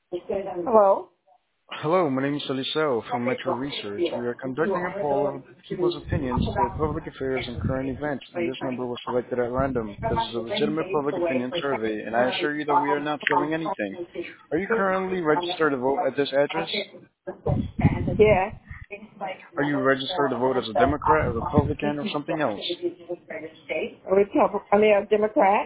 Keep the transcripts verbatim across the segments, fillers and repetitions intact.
Hello? Hello, my name is Eliseo from Metro Research. We are conducting a poll of people's opinions for public affairs and current events, and this number was selected at random. This is a legitimate public opinion survey, and I assure you that we are not selling anything. Are you currently registered to vote at this address? Yeah. Are you registered to vote as a Democrat, a Republican, or something else? A Republican, I mean a Democrat?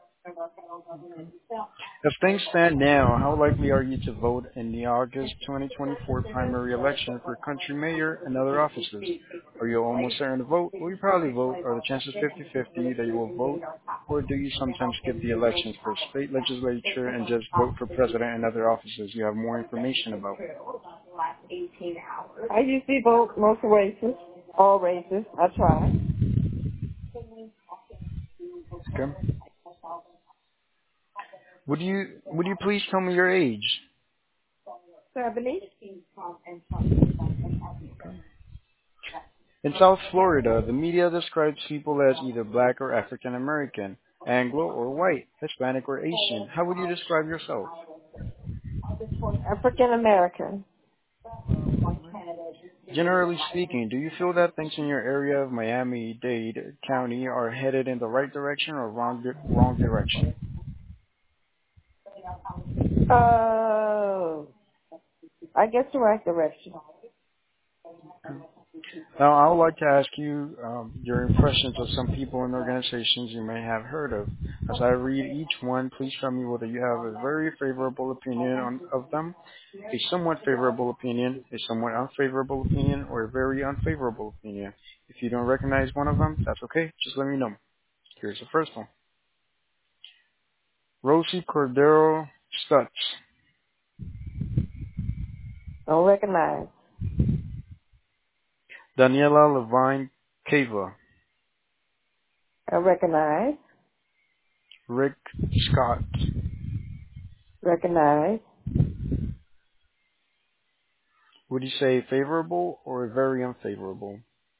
As things stand now, how likely are you to vote in the August twenty twenty-four primary election for country mayor and other offices? Are you almost certain to vote? Will you probably vote? Are the chances fifty-fifty that you will vote? Or do you sometimes skip the elections for state legislature and just vote for president and other offices you have more information about? I usually vote most races, all races. I try. Okay. Would you would you please tell me your age? seventy? In South Florida, the media describes people as either black or African American, Anglo or white, Hispanic or Asian. How would you describe yourself? African American. Generally speaking, do you feel that things in your area of Miami-Dade County are headed in the right direction or wrong di- wrong direction? Uh, I guess the right direction. Now, I would like to ask you um, your impressions of some people and organizations you may have heard of. As I read each one, please tell me whether you have a very favorable opinion on, of them, a somewhat favorable opinion, a somewhat unfavorable opinion, or a very unfavorable opinion. If you don't recognize one of them, that's okay. Just let me know. Here's the first one. Rosie Cordero Stutz. Don't recognize. Daniela Levine Cava. I recognize. Rick Scott. Recognize. Would you say favorable or very unfavorable?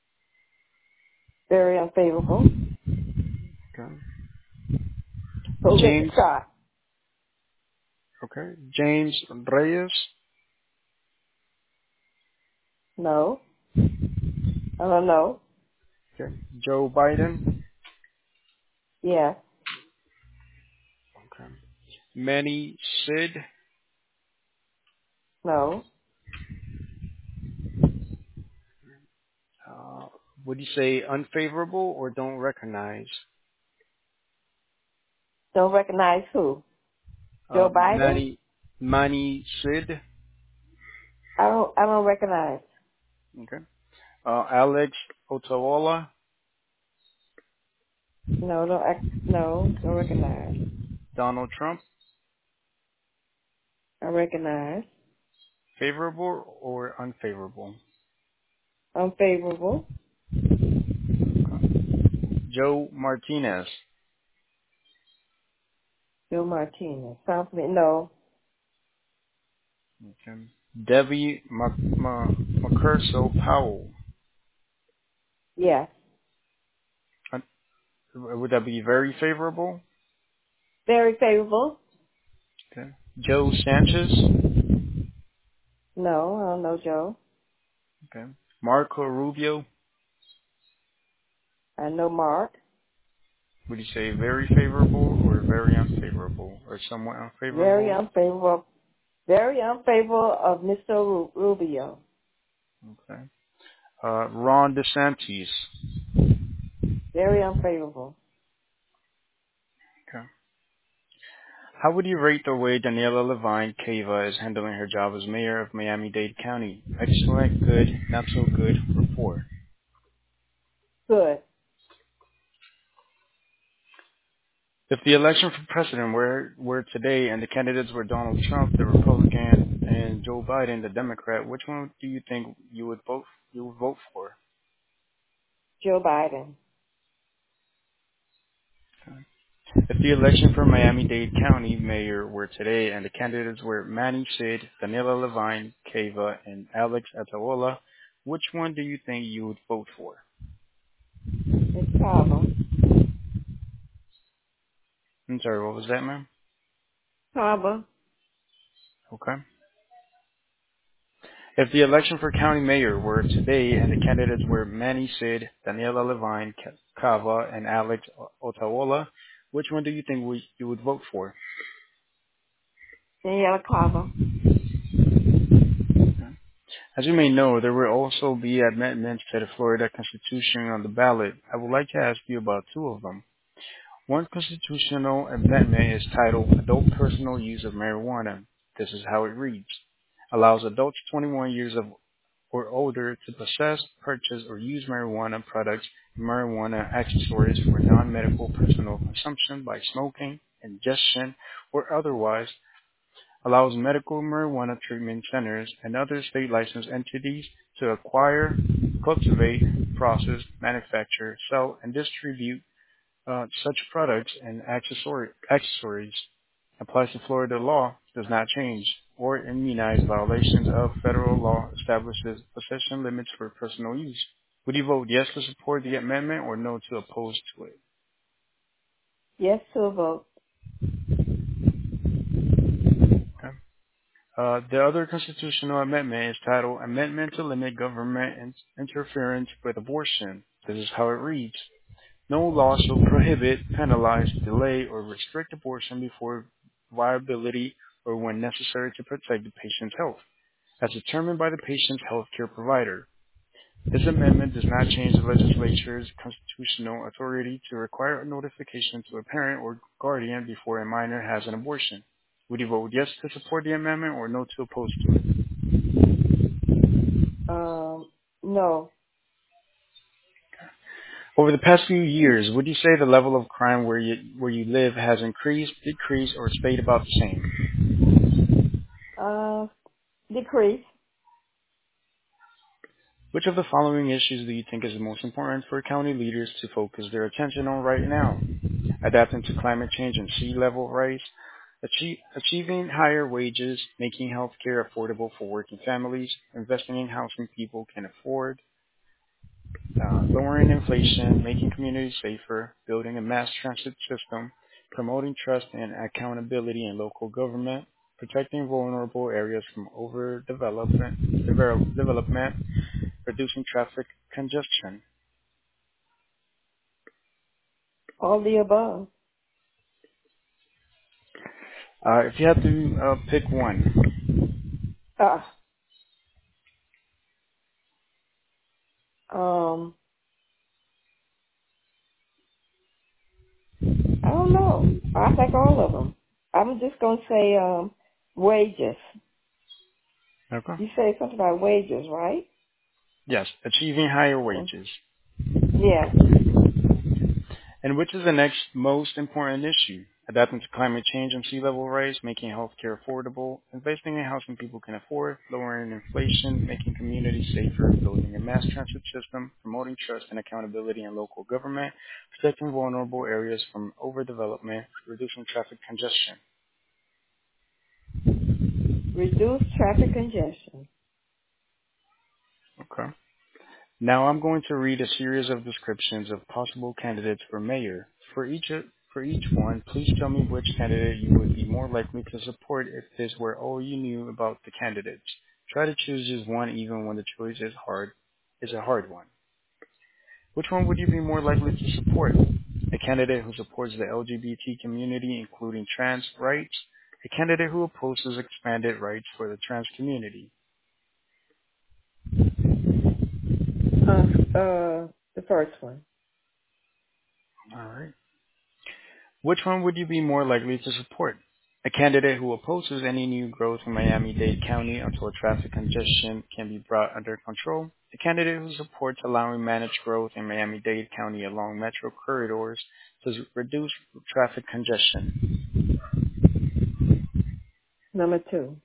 Very unfavorable. Okay. So Rick James, Scott. okay. James Reyes. No. I don't know. Okay. Joe Biden. Yes. Okay. Manny Sid. No. Uh, would you say unfavorable or don't recognize? Don't recognize who? Uh, Joe Biden? Manny, Manny Sid. I don't. I don't recognize. Okay. Uh, Alex Otaola. No. Don't. act- No. Don't recognize. Donald Trump. I recognize. Favorable or unfavorable? Unfavorable. Joe Martinez. Joe Martinez. Sounds me. No. Okay. Debbie Mac- Ma- McCurso Powell. Yes. Un- Would that be very favorable? Very favorable. Okay. Joe Sanchez. No. I don't know Joe. Okay. Marco Rubio. I know Mark. Would you say very favorable or very unfavorable or somewhat Very unfavorable? unfavorable. Very unfavorable of Mister Ru- Rubio. Okay. Uh, Ron DeSantis. Very unfavorable. Okay. How would you rate the way Daniela Levine Cava is handling her job as mayor of Miami-Dade County? Excellent, good, not so good, or poor? Good. If the election for president were, were today and the candidates were Donald Trump, the Republican, and Joe Biden, the Democrat, which one do you think you would vote you would vote for? Joe Biden. If the election for Miami-Dade County mayor were today and the candidates were Manny Sid, Daniela Levine Cava, and Alex Ataola, which one do you think you would vote for? It's Carver. I'm sorry, what was that, ma'am? Carver. Okay. If the election for county mayor were today and the candidates were Manny Sid, Daniela Levine, Cava, and Alex Otaola, which one do you think we, you would vote for? Daniela Cava. As you may know, there will also be amendments to the Florida Constitution on the ballot. I would like to ask you about two of them. One constitutional amendment is titled Adult Personal Use of Marijuana. This is how it reads. Allows adults twenty-one years of or older to possess, purchase, or use marijuana products and marijuana accessories for non-medical personal consumption by smoking, ingestion, or otherwise. Allows medical marijuana treatment centers and other state licensed entities to acquire, cultivate, process, manufacture, sell, and distribute uh, such products and accessori- accessories. Applies to Florida law, does not change or immunize violations of federal law, establishes possession limits for personal use. Would you vote yes to support the amendment or no to oppose to it? Yes to a vote. Okay. Uh, the other constitutional amendment is titled Amendment to Limit Government in- Interference with Abortion. This is how it reads. No law shall prohibit, penalize, delay, or restrict abortion before viability or when necessary to protect the patient's health, as determined by the patient's health care provider. This amendment does not change the legislature's constitutional authority to require a notification to a parent or guardian before a minor has an abortion. Would you vote yes to support the amendment or no to oppose to it? Um, no. Over the past few years, would you say the level of crime where you where you live has increased, decreased, or stayed about the same? Uh, decrease. Which of the following issues do you think is the most important for county leaders to focus their attention on right now? Adapting to climate change and sea level rise, achieve, achieving higher wages, making health care affordable for working families, investing in housing people can afford, uh, lowering inflation, making communities safer, building a mass transit system, promoting trust and accountability in local government, protecting vulnerable areas from overdevelopment, develop- development, reducing traffic congestion. All the above. Uh, if you had to uh, pick one, Uh, um, I don't know. I think all of them. I'm just going to say um, wages. okay. You say something about wages, right? Yes, achieving higher Mm. wages. Yeah. And which is the next most important issue? Adapting to climate change and sea level rise, making healthcare affordable, investing in housing people can afford, lowering inflation, making communities safer, building a mass transit system, promoting trust and accountability in local government, protecting vulnerable areas from overdevelopment, reducing traffic congestion. Reduce traffic congestion. Okay. Now I'm going to read a series of descriptions of possible candidates for mayor. For each for each one, please tell me which candidate you would be more likely to support if this were all you knew about the candidates. Try to choose just one even when the choice is hard is a hard one. Which one would you be more likely to support? A candidate who supports the L G B T community, including trans rights. A candidate who opposes expanded rights for the trans community. Uh, uh, the first one. All right. Which one would you be more likely to support? A candidate who opposes any new growth in Miami-Dade County until traffic congestion can be brought under control. A candidate who supports allowing managed growth in Miami-Dade County along metro corridors to reduce traffic congestion. Number two.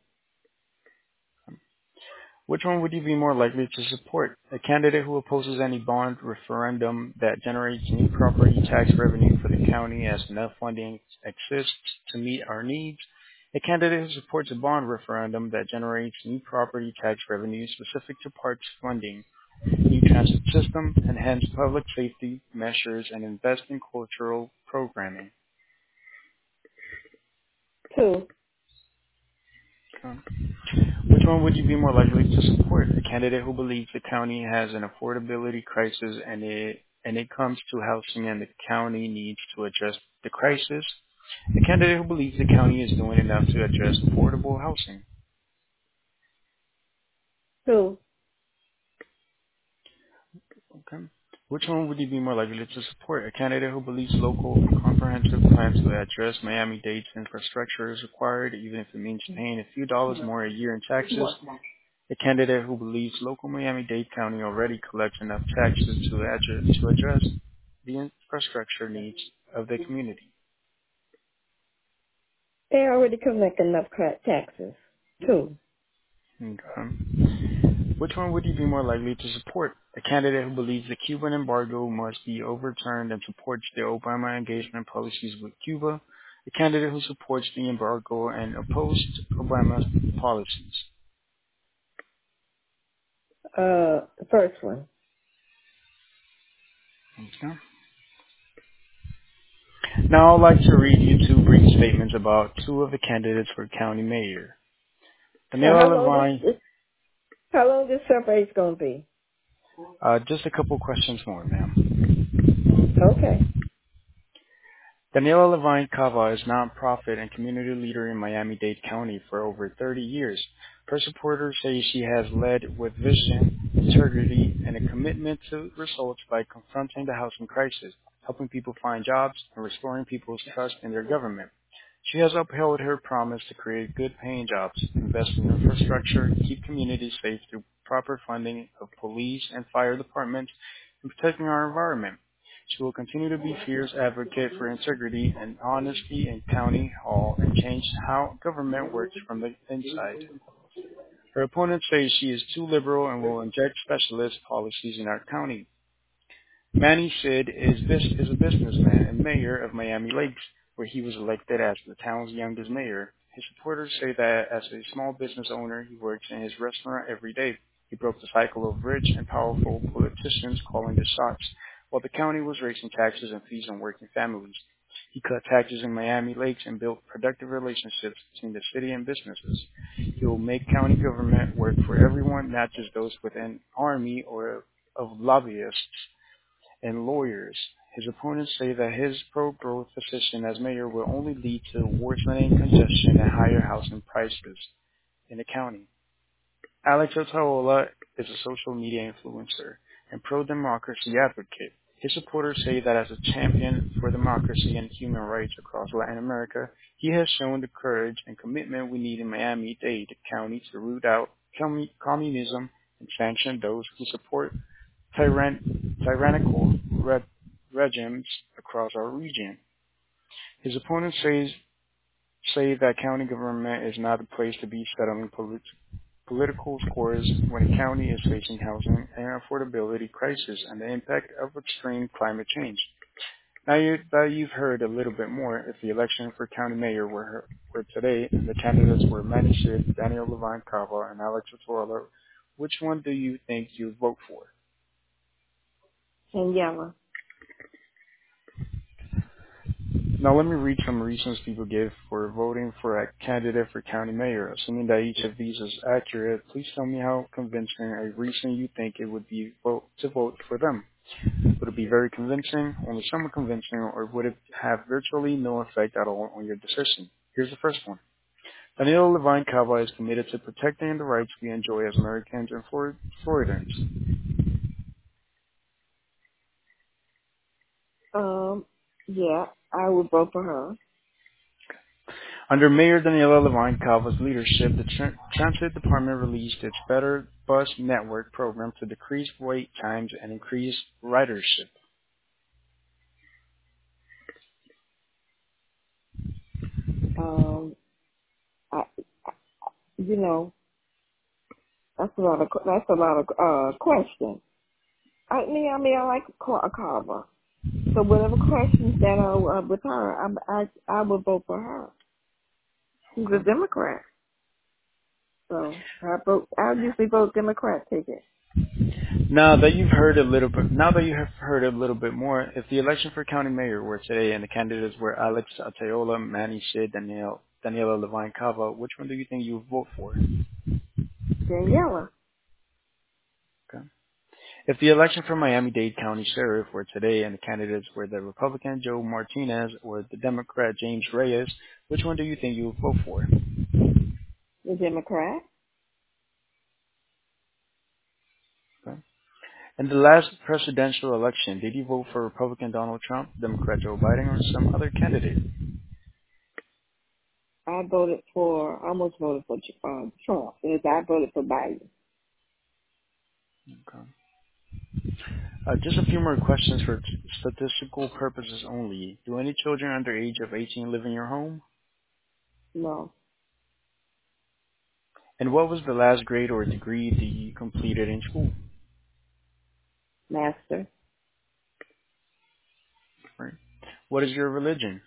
Which one would you be more likely to support? A candidate who opposes any bond referendum that generates new property tax revenue for the county as enough funding exists to meet our needs. A candidate who supports a bond referendum that generates new property tax revenue specific to parks funding, new transit system, enhance public safety measures, and invest in cultural programming. Two. Okay. Which one would you be more likely to support? A candidate who believes the county has an affordability crisis and it and it comes to housing and the county needs to address the crisis. A candidate who believes the county is doing enough to address affordable housing. Two. Okay. Which one would you be more likely to support? A candidate who believes local comprehensive plans to address Miami-Dade's infrastructure is required, even if it means paying a few dollars more a year in taxes. A candidate who believes local Miami-Dade County already collects enough taxes to address, to address the infrastructure needs of the community. They already collect enough cra- taxes. Two. Okay. Which one would you be more likely to support? A candidate who believes the Cuban embargo must be overturned and supports the Obama engagement policies with Cuba. A candidate who supports the embargo and opposed Obama's policies. Uh, the first one. Okay. Now I'd like to read you two brief statements about two of the candidates for county mayor. Now, how Daniela long this, Levine, this how long this survey is going to be? uh, just a couple questions more, ma'am. Okay. Daniela Levine Cava is a nonprofit and community leader in Miami-Dade County for over thirty years. Her supporters say she has led with vision, integrity, and a commitment to results by confronting the housing crisis, helping people find jobs, and restoring people's trust in their government. She has upheld her promise to create good-paying jobs, invest in infrastructure, keep communities safe through proper funding of police and fire departments, and protecting our environment. She will continue to be a fierce advocate for integrity and honesty in County Hall and change how government works from the inside. Her opponents say she is too liberal and will inject specialist policies in our county. Manny Sid is this is a businessman and mayor of Miami Lakes, where he was elected as the town's youngest mayor. His supporters say that as a small business owner, he works in his restaurant every day. He broke the cycle of rich and powerful politicians calling the shots, while the county was raising taxes and fees on working families. He cut taxes in Miami Lakes and built productive relationships between the city and businesses. He will make county government work for everyone, not just those with an army or of lobbyists and lawyers. His opponents say that his pro-growth position as mayor will only lead to worsening congestion and higher housing prices in the county. Alex Otaola is a social media influencer and pro-democracy advocate. His supporters say that as a champion for democracy and human rights across Latin America, he has shown the courage and commitment we need in Miami-Dade County to root out commun- communism and sanction those who support tyran- tyrannical re- regimes across our region. His opponents say, say that county government is not a place to be settling polit- political scores when a county is facing housing and affordability crisis and the impact of extreme climate change. Now you, that you've heard a little bit more, if the election for county mayor were, were today and the candidates were Manny Sid, Daniel Levine Cava, and Alex Otaola, which one do you think you'd vote for? And yellow. Now let me read some reasons people give for voting for a candidate for county mayor. Assuming that each of these is accurate, please tell me how convincing a reason you think it would be vote, to vote for them. Would it be very convincing, only somewhat convincing, or would it have virtually no effect at all on your decision? Here's the first one. Daniel Levine Cava is committed to protecting the rights we enjoy as Americans and Flor- Floridans. Um, yeah, I would vote for her. Under Mayor Daniela Levine Cava's leadership, the Tr- Transit Department released its Better Bus Network program to decrease wait times and increase ridership. Um, I, you know, that's a lot of that's a lot of uh questions. I mean, I mean, I like a, ca- a carver. So whatever questions that are uh, with her, I, I I would vote for her. She's a Democrat, so I vote. I usually vote Democrat ticket. Now that you've heard a little bit, now that you have heard a little bit more, if the election for county mayor were today and the candidates were Alex Otaola, Manny Sid, Daniel Daniela Levine Cava, which one do you think you would vote for? Daniela. Okay. If the election for Miami-Dade County Sheriff were today and the candidates were the Republican Joe Martinez or the Democrat James Reyes, which one do you think you would vote for? The Democrat. Okay. In the last presidential election, did you vote for Republican Donald Trump, Democrat Joe Biden, or some other candidate? I voted for, I almost voted for uh, Trump. Yes, I voted for Biden. Okay. Uh, just a few more questions for t- statistical purposes only. Do any children under age of eighteen live in your home? No. And what was the last grade or degree that you completed in school? Master. Right. What is your religion?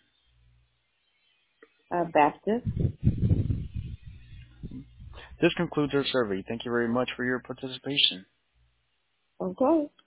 Uh, Baptist. This concludes our survey. Thank you very much for your participation. Okay.